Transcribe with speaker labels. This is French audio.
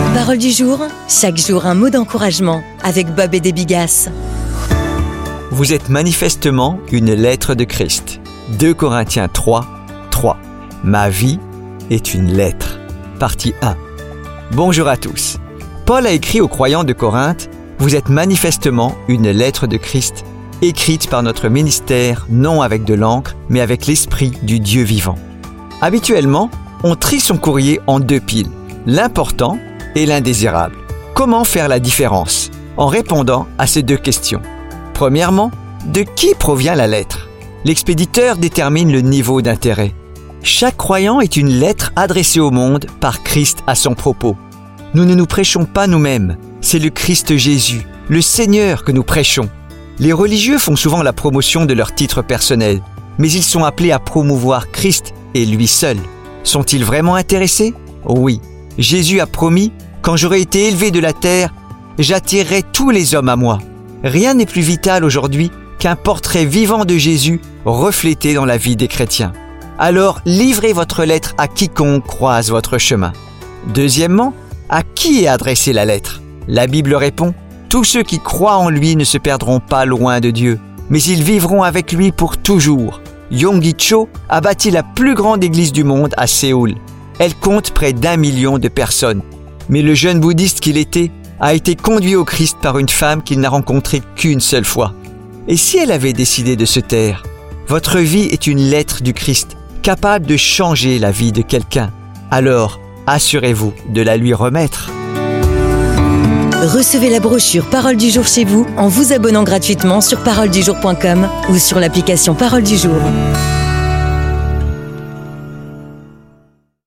Speaker 1: Parole du jour, chaque jour un mot d'encouragement avec Bob et des Bigas.
Speaker 2: Vous êtes manifestement une lettre de Christ. 2 Corinthiens 3, 3. Ma vie est une lettre. Partie 1. Bonjour à tous. Paul a écrit aux croyants de Corinthe, vous êtes manifestement une lettre de Christ, écrite par notre ministère, non avec de l'encre, mais avec l'esprit du Dieu vivant. Habituellement, on trie son courrier en 2 piles, l'important et l'indésirable. Comment faire la différence? En répondant à ces 2 questions. Premièrement, de qui provient la lettre? L'expéditeur détermine le niveau d'intérêt. Chaque croyant est une lettre adressée au monde par Christ à son propos. Nous ne nous prêchons pas nous-mêmes, c'est le Christ Jésus, le Seigneur que nous prêchons. Les religieux font souvent la promotion de leur titre personnel, mais ils sont appelés à promouvoir Christ et lui seul. Sont-ils vraiment intéressés? Oui. Jésus a promis, quand j'aurai été élevé de la terre, j'attirerai tous les hommes à moi. Rien n'est plus vital aujourd'hui qu'un portrait vivant de Jésus reflété dans la vie des chrétiens. Alors, livrez votre lettre à quiconque croise votre chemin. Deuxièmement, à qui est adressée la lettre? La Bible répond, tous ceux qui croient en lui ne se perdront pas loin de Dieu, mais ils vivront avec lui pour toujours. Yonggi Cho a bâti la plus grande église du monde à Séoul. Elle compte près d'1 million de personnes. Mais le jeune bouddhiste qu'il était a été conduit au Christ par une femme qu'il n'a rencontrée qu'une seule fois. Et si elle avait décidé de se taire? Votre vie est une lettre du Christ, capable de changer la vie de quelqu'un. Alors, assurez-vous de la lui remettre.
Speaker 1: Recevez la brochure Parole du jour chez vous en vous abonnant gratuitement sur paroledujour.com ou sur l'application Parole du jour.